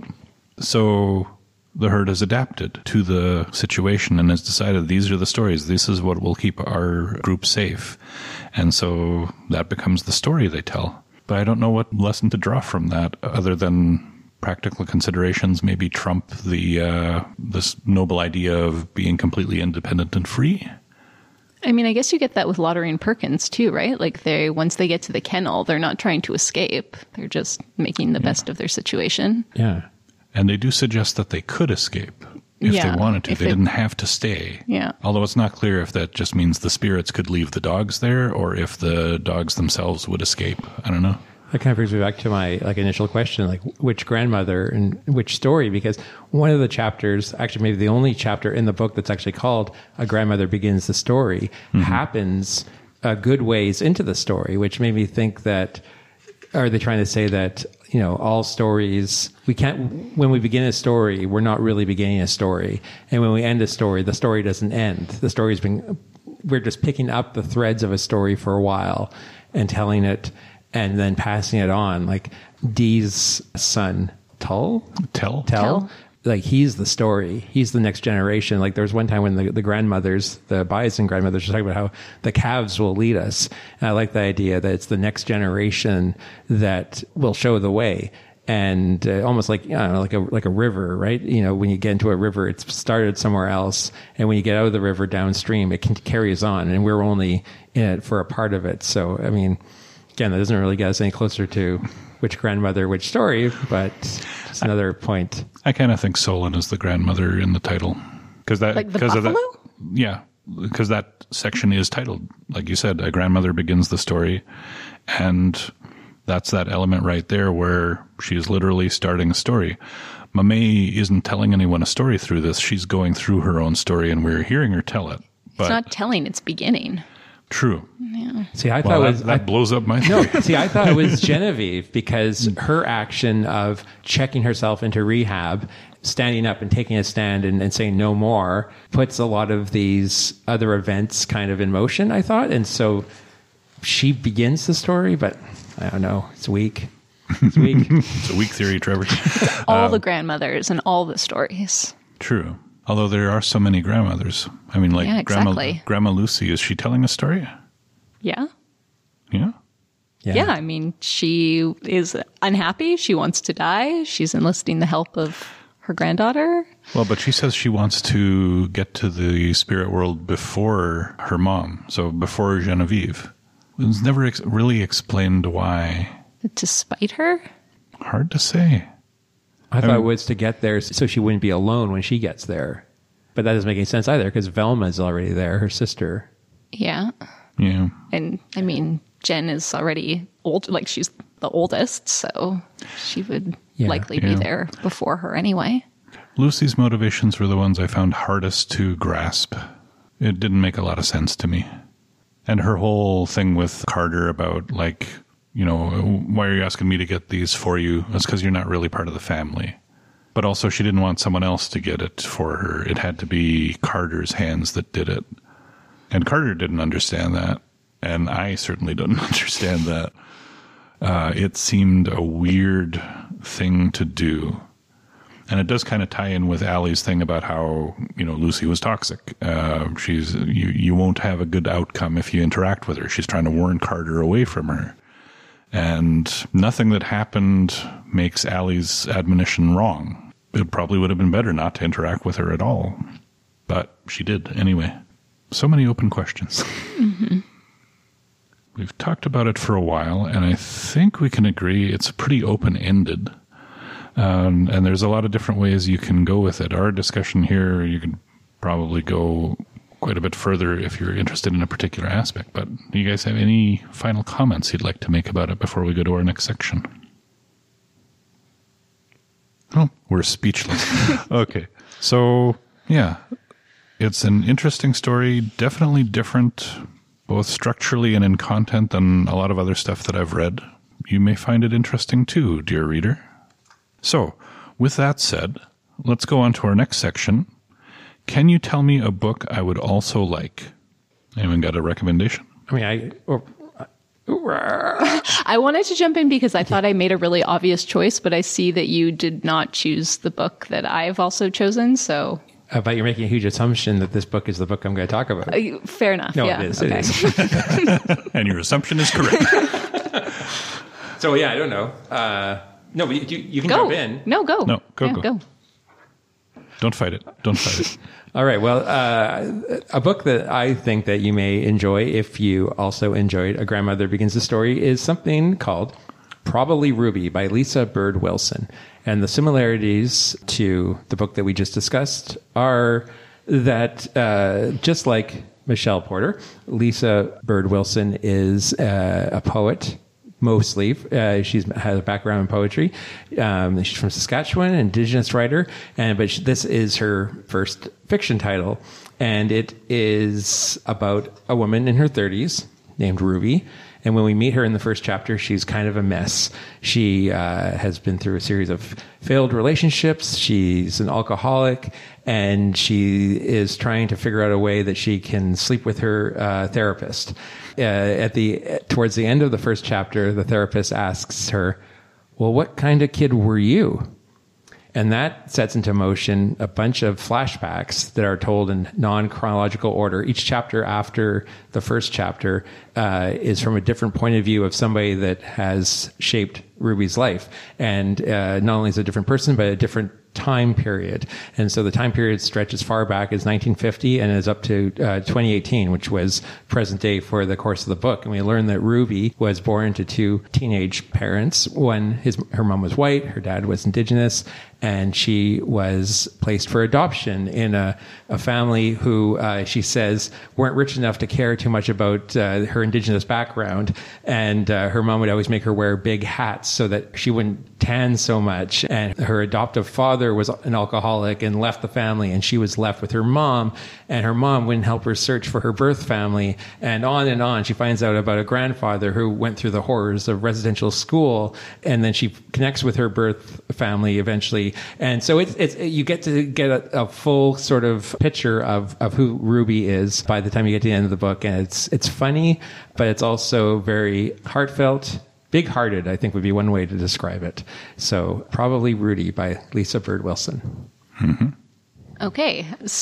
S1: So the herd has adapted to the situation and has decided these are the stories. This is what will keep our group safe. And so that becomes the story they tell. But I don't know what lesson to draw from that other than practical considerations maybe trump the uh, this noble idea of being completely independent and free.
S2: I mean, I guess you get that with Lottery and Perkins too, right? Like they once they get to the kennel, they're not trying to escape. They're just making the yeah. best of their situation.
S3: Yeah.
S1: And they do suggest that they could escape if
S2: Yeah,
S1: they wanted to.
S2: if
S1: They
S2: it-
S1: didn't have to stay.
S2: Yeah.
S1: Although it's not clear if that just means the spirits could leave the dogs there or if the dogs themselves would escape. I don't know.
S3: That kind of brings me back to my like initial question, like which grandmother and which story? Because one of the chapters, actually maybe the only chapter in the book that's actually called "A Grandmother Begins the Story," mm-hmm. happens a good ways into the story, which made me think that, are they trying to say that, you know, all stories, we can't, when we begin a story, we're not really beginning a story. And when we end a story, the story doesn't end. The story's been, we're just picking up the threads of a story for a while and telling it and then passing it on. Like Dee's son, Tull?
S1: Tell?
S3: Tell?
S2: Tell.
S3: Like he's the story. He's the next generation. Like there was one time when the, the grandmothers, the Bison grandmothers, were talking about how the calves will lead us. And I like the idea that it's the next generation that will show the way. And uh, almost like, I don't know, like a, like a river, right? You know, when you get into a river, it's started somewhere else. And when you get out of the river downstream, it can carries on. And we're only in it for a part of it. So, I mean, again, that doesn't really get us any closer to which grandmother, which story, but it's another point.
S1: I kind of think Solon is the grandmother in the title. Cause that,
S2: Like the
S1: cause of
S2: buffalo?
S1: that, yeah. Because that section is titled, like you said, A Grandmother Begins the Story. And that's that element right there where she is literally starting a story. Mamay isn't telling anyone a story through this. She's going through her own story and we're hearing her tell it. But
S2: It's not telling, it's beginning.
S1: true.
S3: See, I
S1: Well,
S3: thought
S1: that,
S3: it was,
S1: that
S3: I,
S1: blows up my
S3: No,
S1: theory.
S3: see, I thought it was Genevieve because her action of checking herself into rehab, standing up and taking a stand and, and saying no more puts a lot of these other events kind of in motion, I thought. And so she begins the story, but I don't know. It's weak. It's weak.
S1: It's a weak theory, Trevor.
S2: All
S1: Um,
S2: the grandmothers and all the stories.
S1: True. Although there are so many grandmothers. I mean, like
S2: Yeah,
S1: Grandma,
S2: exactly.
S1: Grandma Lucy, is she telling a story?
S2: Yeah.
S1: Yeah.
S2: Yeah, I mean, she is unhappy. She wants to die. She's enlisting the help of her granddaughter.
S1: Well, but she says she wants to get to the spirit world before her mom, so before Genevieve. It was never ex- really explained why.
S2: To spite her?
S1: Hard to say.
S3: I thought
S1: Um,
S3: it was to get there so she wouldn't be alone when she gets there. But that doesn't make any sense either because Velma's already there, her sister.
S2: Yeah.
S1: Yeah.
S2: And I mean, Jen is already old, like she's the oldest, so she would
S3: Yeah,
S2: likely
S1: yeah.
S2: be there before her anyway.
S1: Lucy's motivations were the ones I found hardest to grasp. It didn't make a lot of sense to me. And her whole thing with Carter about, like, you know, why are you asking me to get these for you? That's because you're not really part of the family. But also she didn't want someone else to get it for her. It had to be Carter's hands that did it. And Carter didn't understand that. And I certainly didn't understand that. Uh, it seemed a weird thing to do. And it does kind of tie in with Allie's thing about how, you know, Lucy was toxic. Uh, she's you, you won't have a good outcome if you interact with her. She's trying to warn Carter away from her. And nothing that happened makes Allie's admonition wrong. It probably would have been better not to interact with her at all. But she did anyway. So many open questions.
S2: Mm-hmm.
S1: We've talked about it for a while, and I think we can agree it's pretty open-ended. Um, and there's a lot of different ways you can go with it. Our discussion here, you can probably go quite a bit further if you're interested in a particular aspect. But do you guys have any final comments you'd like to make about it before we go to our next section? Oh, we're speechless. Okay. So, yeah, it's an interesting story, definitely different, both structurally and in content than a lot of other stuff that I've read. You may find it interesting too, dear reader. So, with that said, let's go on to our next section. Can you tell me a book I would also like? Anyone got a recommendation?
S3: I mean, I... Or,
S2: I wanted to jump in because I thought I made a really obvious choice, but I see that you did not choose the book that I've also chosen, so...
S3: uh, but you're making a huge assumption that this book is the book I'm going to talk about.
S2: Uh, fair enough,
S3: No,
S2: yeah.
S3: it is.
S2: Okay.
S3: It is.
S1: And your assumption is correct.
S3: So, yeah, I don't know. Uh, no, but you, you can
S2: Go.
S3: jump in.
S2: No, go.
S1: No, go,
S2: Yeah,
S1: go.
S2: go.
S1: Don't fight it. Don't fight it.
S3: All right. Well, uh, a book that I think that you may enjoy if you also enjoyed A Grandmother Begins the Story is something called Probably Ruby by Lisa Bird Wilson. And the similarities to the book that we just discussed are that uh, just like Michelle Porter, Lisa Bird Wilson is uh, a poet. Mostly, uh, she's has a background in poetry. Um, she's from Saskatchewan, an Indigenous writer, and but she, this is her first fiction title, and it is about a woman in her thirties named Ruby. And when we meet her in the first chapter, she's kind of a mess. She uh, has been through a series of failed relationships. She's an alcoholic, and she is trying to figure out a way that she can sleep with her uh, therapist. Uh, at the towards the end of the first chapter, the therapist asks her, "Well, what kind of kid were you?" And that sets into motion a bunch of flashbacks that are told in non-chronological order. Each chapter after the first chapter uh, is from a different point of view of somebody that has shaped Ruby's life. And uh, not only is it a different person, but a different time period. And so the time period stretches far back as nineteen fifty and is up to uh, twenty eighteen, which was present day for the course of the book. And we learn that Ruby was born to two teenage parents. One, his her mom was white, her dad was Indigenous, and she was placed for adoption in a, a family who uh, she says weren't rich enough to care too much about uh, her Indigenous background. And uh, her mom would always make her wear big hats so that she wouldn't tan so much. And her adoptive father was an alcoholic and left the family, and she was left with her mom, and her mom wouldn't help her search for her birth family, and on and on. She finds out about a grandfather who went through the horrors of residential school, and then she connects with her birth family eventually. And so it's, it's you get to get a, a full sort of picture of, of who Ruby is by the time you get to the end of the book. And it's it's funny, but it's also very heartfelt. Big-hearted, I think, would be one way to describe it. So probably Rudy by Lisa Bird Wilson.
S1: Mm-hmm.
S2: Okay,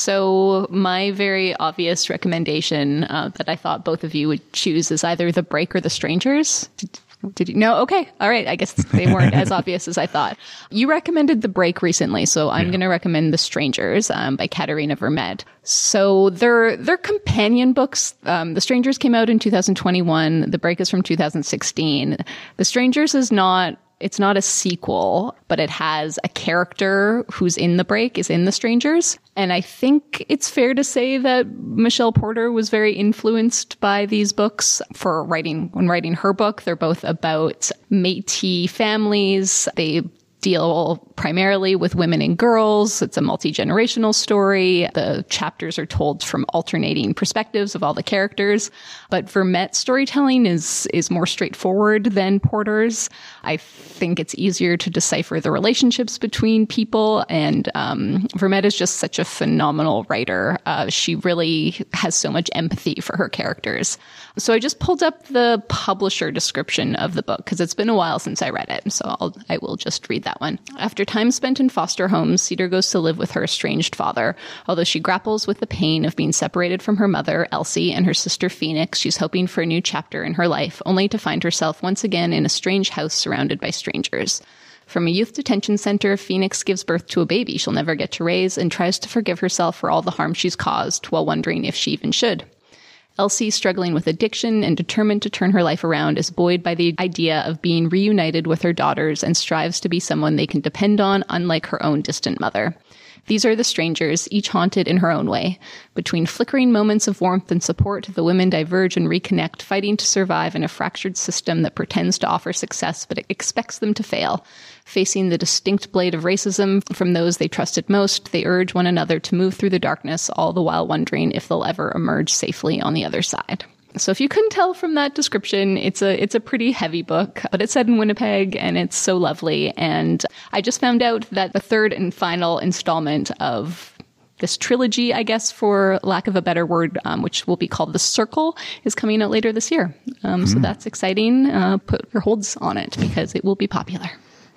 S2: so my very obvious recommendation uh, that I thought both of you would choose is either The Break or The Strangers. Did, did you? No? Okay. All right. I guess they weren't as obvious as I thought. You recommended The Break recently, so I'm yeah. going to recommend The Strangers um, by Katerina Vermette. So they're, they're companion books. Um, The Strangers came out in two thousand twenty-one. The Break is from two thousand sixteen. The Strangers is not... It's not a sequel, but it has a character who's in The Break is in The Strangers. And I think it's fair to say that Michelle Porter was very influenced by these books for writing, when writing her book. They're both about Métis families. They deal primarily with women and girls. It's a multi-generational story. The chapters are told from alternating perspectives of all the characters. But Vermette's storytelling is is more straightforward than Porter's. I think it's easier to decipher the relationships between people. And um, Vermette is just such a phenomenal writer. Uh, she really has so much empathy for her characters. So I just pulled up the publisher description of the book because it's been a while since I read it. So I'll, I will just read that one. After time spent in foster homes, Cedar goes to live with her estranged father. Although she grapples with the pain of being separated from her mother, Elsie, and her sister Phoenix, she's hoping for a new chapter in her life, only to find herself once again in a strange house surrounded by strangers. From a youth detention center, Phoenix gives birth to a baby she'll never get to raise and tries to forgive herself for all the harm she's caused while wondering if she even should. Elsie, struggling with addiction and determined to turn her life around, is buoyed by the idea of being reunited with her daughters and strives to be someone they can depend on, unlike her own distant mother. These are the strangers, each haunted in her own way. Between flickering moments of warmth and support, the women diverge and reconnect, fighting to survive in a fractured system that pretends to offer success but expects them to fail. Facing the distinct blade of racism from those they trusted most, they urge one another to move through the darkness, all the while wondering if they'll ever emerge safely on the other side. So if you couldn't tell from that description, it's a it's a pretty heavy book, but it's set in Winnipeg and it's so lovely. And I just found out that the third and final installment of this trilogy, I guess, for lack of a better word, um, which will be called The Circle, is coming out later this year. Um, mm. So that's exciting. Uh, put your holds on it because it will be popular.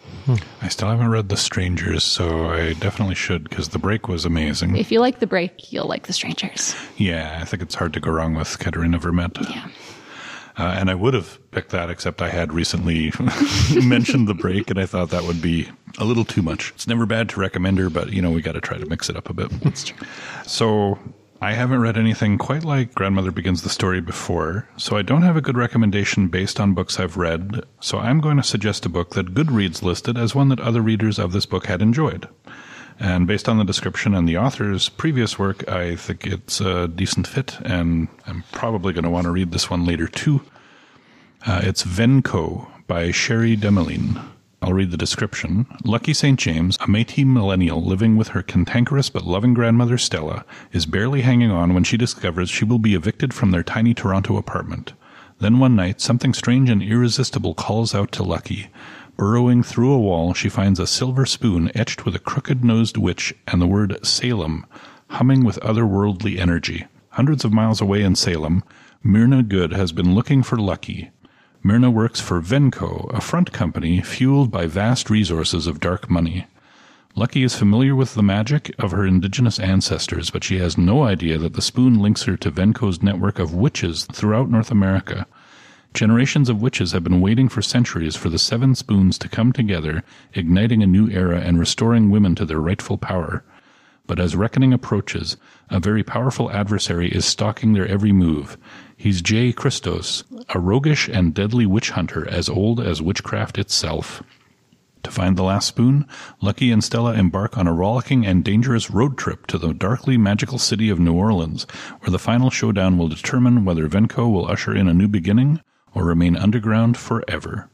S1: I still haven't read The Strangers, so I definitely should, because The Break was amazing.
S2: If you like The Break, you'll like The Strangers.
S1: Yeah, I think it's hard to go wrong with Katerina Vermette.
S2: Yeah.
S1: Uh, and I would have picked that, except I had recently mentioned The Break, and I thought that would be a little too much. It's never bad to recommend her, but, you know, we got to try to mix it up a bit.
S2: That's true.
S1: So I haven't read anything quite like Grandmother Begins the Story before, so I don't have a good recommendation based on books I've read, so I'm going to suggest a book that Goodreads listed as one that other readers of this book had enjoyed. And based on the description and the author's previous work, I think it's a decent fit, and I'm probably going to want to read this one later too. Uh, it's Venko by Sherry Demeline. I'll read the description. Lucky Saint James, a Métis millennial living with her cantankerous but loving grandmother Stella, is barely hanging on when she discovers she will be evicted from their tiny Toronto apartment. Then one night, something strange and irresistible calls out to Lucky. Burrowing through a wall, she finds a silver spoon etched with a crooked-nosed witch and the word Salem, humming with otherworldly energy. Hundreds of miles away in Salem, Myrna Good has been looking for Lucky. Myrna works for Venko, a front company fueled by vast resources of dark money. Lucky is familiar with the magic of her indigenous ancestors, but she has no idea that the spoon links her to Venko's network of witches throughout North America. Generations of witches have been waiting for centuries for the seven spoons to come together, igniting a new era and restoring women to their rightful power. But as reckoning approaches, a very powerful adversary is stalking their every move. He's Jay Christos, a roguish and deadly witch hunter as old as witchcraft itself. To find the last spoon, Lucky and Stella embark on a rollicking and dangerous road trip to the darkly magical city of New Orleans, where the final showdown will determine whether Venko will usher in a new beginning or remain underground forever.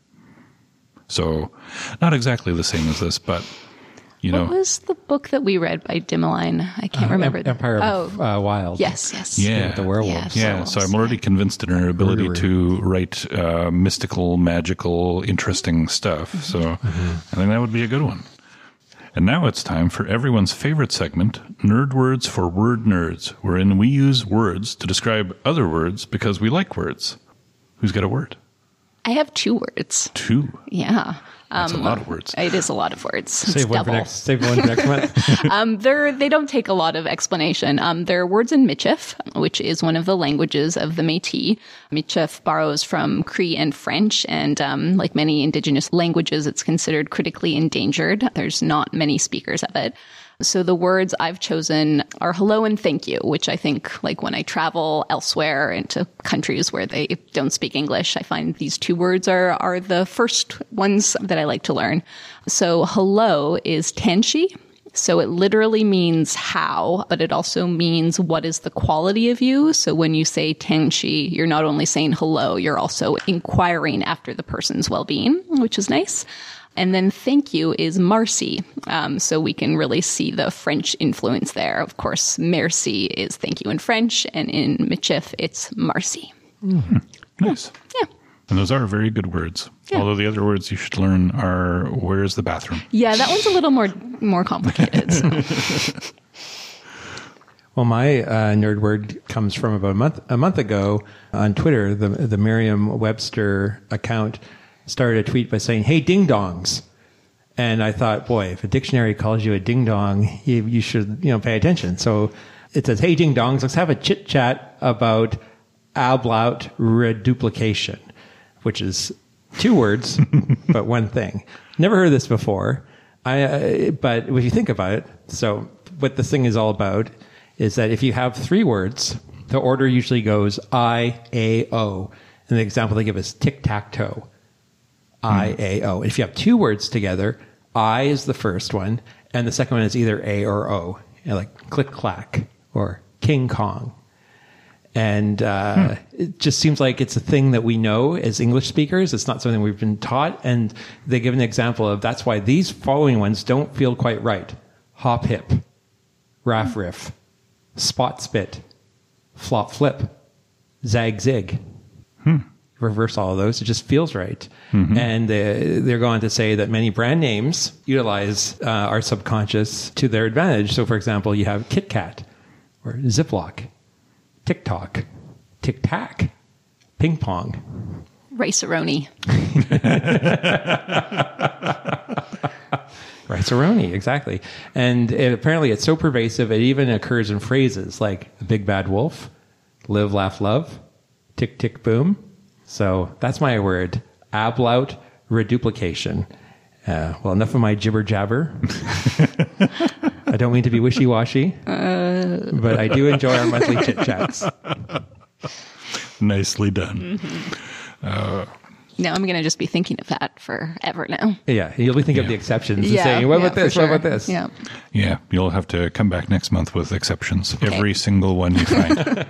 S1: So, not exactly the same as this, but... You know,
S2: what was the book that we read by Demeline? I can't uh, remember.
S3: Empire of oh. uh, Wild.
S2: Yes, yes.
S1: Yeah.
S3: The werewolves.
S1: Yeah, yeah. So I'm already convinced in her ability Murderer. to write uh, mystical, magical, interesting stuff. Mm-hmm. So mm-hmm. I think that would be a good one. And now it's time for everyone's favorite segment, Nerd Words for Word Nerds, wherein we use words to describe other words because we like words. Who's got a word?
S2: I have two words.
S1: Two?
S2: Yeah.
S1: That's um, a lot of words.
S2: It is a lot of words.
S3: Save
S2: it's
S3: one
S2: double.
S3: for next. Save one for next month.
S2: um, they're they don't take a lot of explanation. Um, they're words in Michif, which is one of the languages of the Métis. Michif borrows from Cree and French, and um, like many indigenous languages, it's considered critically endangered. There's not many speakers of it. So the words I've chosen are hello and thank you, which I think, like when I travel elsewhere into countries where they don't speak English, I find these two words are, are the first ones that I like to learn. So hello is tanshi. So it literally means how, but it also means what is the quality of you. So when you say tanshi, you're not only saying hello, you're also inquiring after the person's well-being, which is nice. And then thank you is merci. Um, so we can really see the French influence there. Of course, merci is thank you in French, and in Michif, it's merci.
S1: Mm-hmm. Nice.
S2: Yeah.
S1: And those are very good words. Yeah. Although the other words you should learn are where's the bathroom?
S2: Yeah, that one's a little more more complicated. So.
S3: Well, my uh, nerd word comes from about a month a month ago on Twitter. The the Merriam-Webster account started a tweet by saying, "Hey, ding-dongs." And I thought, boy, if a dictionary calls you a ding-dong, you, you should, you know, pay attention. So it says, "Hey, ding-dongs, let's have a chit-chat about ablaut reduplication," which is two words, but one thing. Never heard this before. I, uh, but if you think about it, so what this thing is all about is that if you have three words, the order usually goes I, A, O. And the example they give is tic-tac-toe. I, A, O. If you have two words together, I is the first one, and the second one is either A or O, you know, like click-clack or King Kong. And uh, hmm. it just seems like it's a thing that we know as English speakers. It's not something we've been taught. And they give an example of that's why these following ones don't feel quite right. Hop hip, raff riff, spot spit, flop flip, zag zig.
S1: Hmm.
S3: Reverse all of those, it just feels right.
S1: Mm-hmm.
S3: And uh, they're going to say that many brand names utilize uh, our subconscious to their advantage. So, for example, you have Kit Kat or Ziploc, TikTok, Tic Tac, Ping Pong,
S2: Rice-A-Roni.
S3: Rice-A-Roni, exactly. And it, apparently it's so pervasive, it even occurs in phrases like the Big Bad Wolf, live, laugh, love, tick, tick, boom. So that's my word, ablaut reduplication. Uh, well, enough of my jibber jabber. uh, I don't mean to be wishy-washy, uh... but I do enjoy our monthly chit-chats.
S1: Nicely done. Mm-hmm. Uh,
S2: now I'm going to just be thinking of that forever now.
S3: Yeah, you'll be thinking
S1: yeah.
S3: of the exceptions
S2: yeah,
S3: and saying, what
S2: yeah,
S3: about this,
S2: sure.
S3: what about this?
S2: Yeah.
S1: Yeah, you'll have to come back next month with exceptions. Okay. Every single one you find.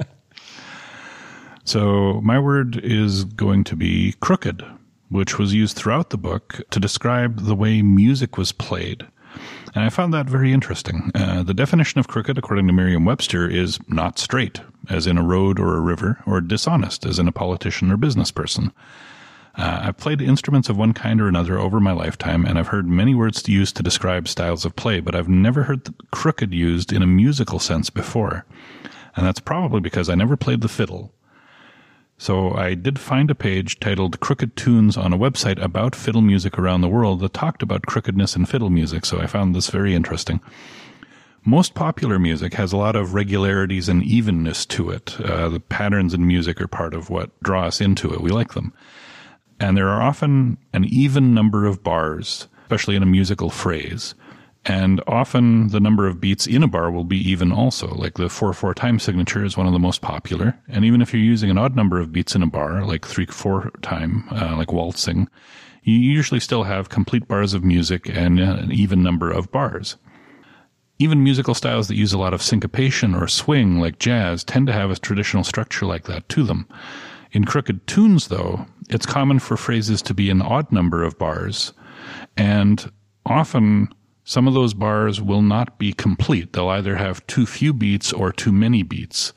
S1: So my word is going to be crooked, which was used throughout the book to describe the way music was played. And I found that very interesting. Uh, the definition of crooked, according to Merriam-Webster, is not straight, as in a road or a river, or dishonest, as in a politician or business person. Uh, I've played instruments of one kind or another over my lifetime, and I've heard many words used to describe styles of play, but I've never heard the crooked used in a musical sense before. And that's probably because I never played the fiddle. So I did find a page titled Crooked Tunes on a website about fiddle music around the world that talked about crookedness in fiddle music, so I found this very interesting. Most popular music has a lot of regularities and evenness to it. Uh, the patterns in music are part of what draw us into it. We like them. And there are often an even number of bars, especially in a musical phrase. And often the number of beats in a bar will be even also, like the four four time signature is one of the most popular. And even if you're using an odd number of beats in a bar, like three four time, uh, like waltzing, you usually still have complete bars of music and an even number of bars. Even musical styles that use a lot of syncopation or swing, like jazz, tend to have a traditional structure like that to them. In crooked tunes, though, it's common for phrases to be an odd number of bars, and often some of those bars will not be complete. They'll either have too few beats or too many beats.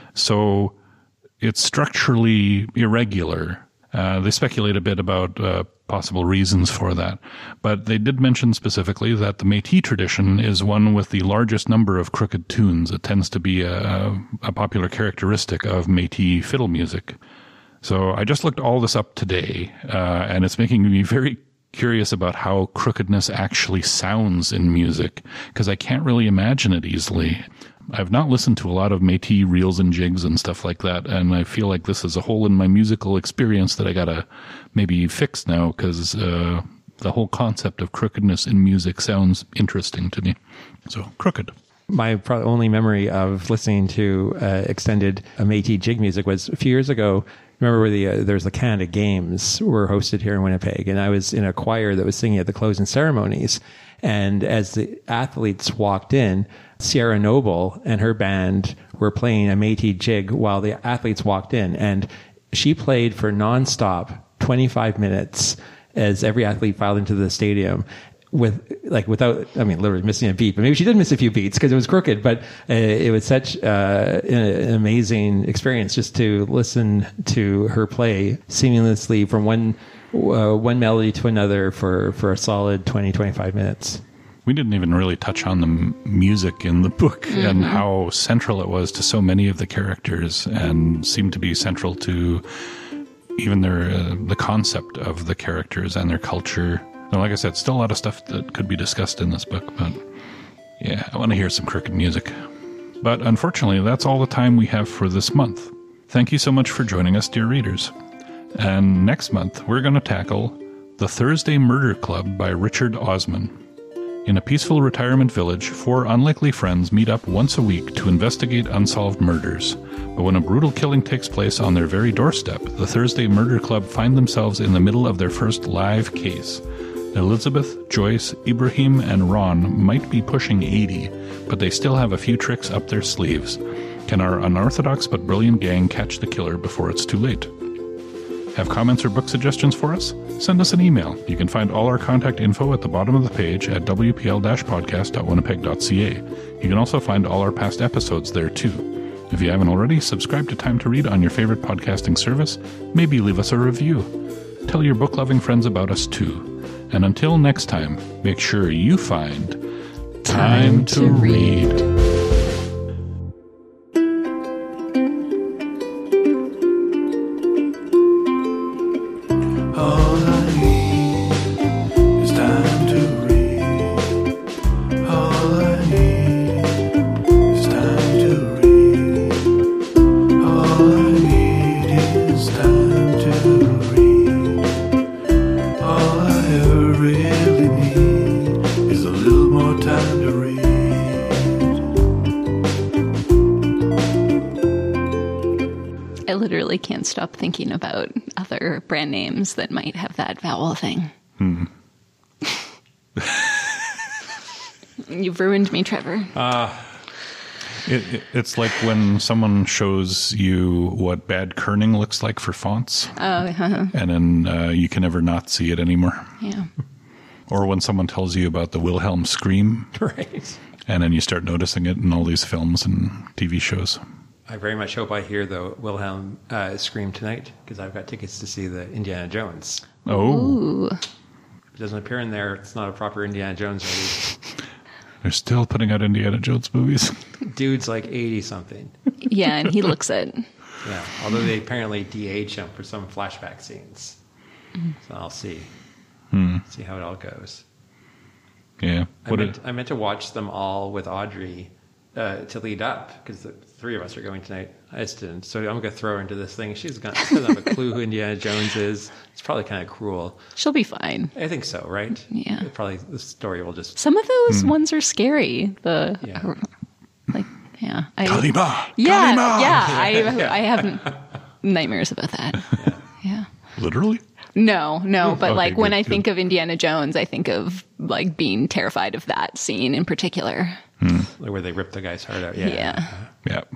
S1: So it's structurally irregular. Uh, they speculate a bit about uh, possible reasons for that. But they did mention specifically that the Métis tradition is one with the largest number of crooked tunes. It tends to be a, a popular characteristic of Métis fiddle music. So I just looked all this up today, uh, and it's making me very curious about how crookedness actually sounds in music, because I can't really imagine it easily. I've not listened to a lot of Métis reels and jigs and stuff like that, and I feel like this is a hole in my musical experience that I gotta maybe fix now, because uh, the whole concept of crookedness in music sounds interesting to me. So, crooked.
S3: My probably only memory of listening to uh, extended uh, Métis jig music was a few years ago. Remember where the uh, there's the Canada Games were hosted here in Winnipeg, and I was in a choir that was singing at the closing ceremonies. And as the athletes walked in, Sierra Noble and her band were playing a Métis jig while the athletes walked in, and she played for nonstop twenty-five minutes as every athlete filed into the stadium. With like without, I mean, literally missing a beat, but maybe she did miss a few beats because it was crooked. But uh, it was such uh, an amazing experience just to listen to her play seamlessly from one uh, one melody to another for for a solid twenty, twenty-five minutes.
S1: We didn't even really touch on the m- music in the book mm-hmm. and how central it was to so many of the characters, and seemed to be central to even their uh, the concept of the characters and their culture. And like I said, still a lot of stuff that could be discussed in this book, but yeah, I want to hear some crooked music. But unfortunately, that's all the time we have for this month. Thank you so much for joining us, dear readers. And next month, we're going to tackle The Thursday Murder Club by Richard Osman. In a peaceful retirement village, four unlikely friends meet up once a week to investigate unsolved murders. But when a brutal killing takes place on their very doorstep, the Thursday Murder Club find themselves in the middle of their first live case. Elizabeth, Joyce, Ibrahim, and Ron might be pushing eighty, but they still have a few tricks up their sleeves. Can our unorthodox but brilliant gang catch the killer before it's too late? Have comments or book suggestions for us? Send us an email. You can find all our contact info at the bottom of the page at w p l dash podcast dot winnipeg dot c a. You can also find all our past episodes there too. If you haven't already, subscribe to Time to Read on your favorite podcasting service. Maybe leave us a review. Tell your book-loving friends about us too. And until next time, make sure you find time, time to, to read. read.
S4: Really need is a little more time to read.
S2: literally can't stop thinking about other brand names that might have that vowel thing.
S1: Hmm.
S2: You've ruined me, Trevor.
S1: Uh, it, it, it's like when someone shows you what bad kerning looks like for fonts.
S2: Oh, uh-huh.
S1: And then uh, you can never not see it anymore.
S2: Yeah.
S1: Or when someone tells you about the Wilhelm scream.
S3: Right.
S1: And then you start noticing it in all these films and T V shows.
S3: I very much hope I hear the Wilhelm uh, scream tonight, because I've got tickets to see the Indiana Jones.
S1: Oh.
S2: Ooh.
S3: If it doesn't appear in there, it's not a proper Indiana Jones movie.
S1: They're still putting out Indiana Jones movies.
S3: Dude's like eighty-something.
S2: Yeah, and he looks it.
S3: Yeah, although they apparently de-age him for some flashback scenes. So I'll see.
S1: Hmm.
S3: See how it all goes.
S1: Yeah.
S3: I
S1: What
S3: meant,
S1: it,
S3: I meant to watch them all with Audrey uh, to lead up, because the three of us are going tonight. I just didn't. So I'm going to throw her into this thing. She's gonna, she doesn't have a clue who Indiana Jones is. It's probably kind of cruel.
S2: She'll be fine.
S3: I think so, right?
S2: Yeah.
S3: It probably the story will just...
S2: Some of those ones are scary. The
S3: Yeah.
S2: like, yeah, I,
S1: Kalima!
S2: yeah,
S1: Kalima!
S2: yeah. I I have nightmares about that.
S3: Yeah.
S2: Yeah.
S1: Literally?
S2: No, no, but
S1: Okay,
S2: like when
S1: good,
S2: I
S1: good.
S2: think of Indiana Jones, I think of like being terrified of that scene in particular.
S3: Where they rip the guy's heart out. Yeah.
S2: Yeah.
S1: Yeah.